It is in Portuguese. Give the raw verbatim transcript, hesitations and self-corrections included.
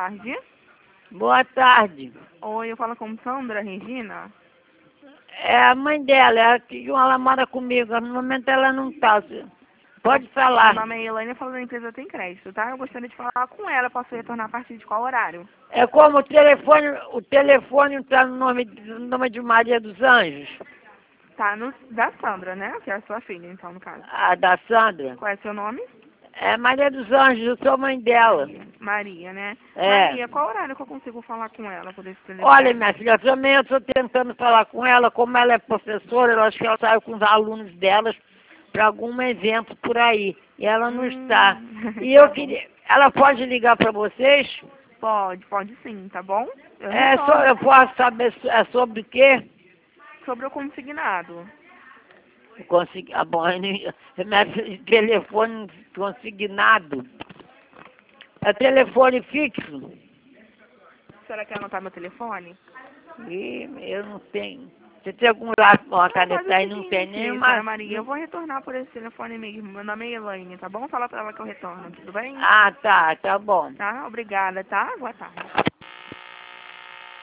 tarde. Boa tarde. Oi, eu falo com Sandra Regina. É a mãe dela, ela, que ela mora comigo. No momento ela não está. Pode falar. Meu nome é Elaine, eu falo da empresa Tem Crédito, tá? Eu gostaria de falar com ela. Posso retornar a partir de qual horário? É como o telefone, o telefone está no nome, no nome de Maria dos Anjos. Tá, no, da Sandra, né? Que é a sua filha, então, no caso. A da Sandra. Qual é seu nome? É Maria dos Anjos, eu sou mãe dela. Maria, né? É. Maria, qual horário que eu consigo falar com ela por esse telefone? Olha, minha filha, também eu estou tentando falar com ela, como ela é professora, eu acho que ela saiu com os alunos delas para algum evento por aí. E ela não Hum, está. E tá eu bom. queria. Ela pode ligar para vocês? Pode, pode sim, tá bom? Eu É, só, retorno eu posso saber so- é sobre o quê? sobre o consignado. Consegui, ah, bom, minha filha, telefone consignado. É telefone fixo? A senhora quer anotar meu telefone? Ih, eu não tenho. Você tem algum lápis, uma Não, faz o caneta aí? Não seguinte, tem senhora nenhuma. Maria, eu vou retornar por esse telefone mesmo. Meu nome é Elaine, tá bom? Fala pra ela que eu retorno, tudo bem? Ah, tá, tá bom. Tá? Obrigada, tá? Boa tarde.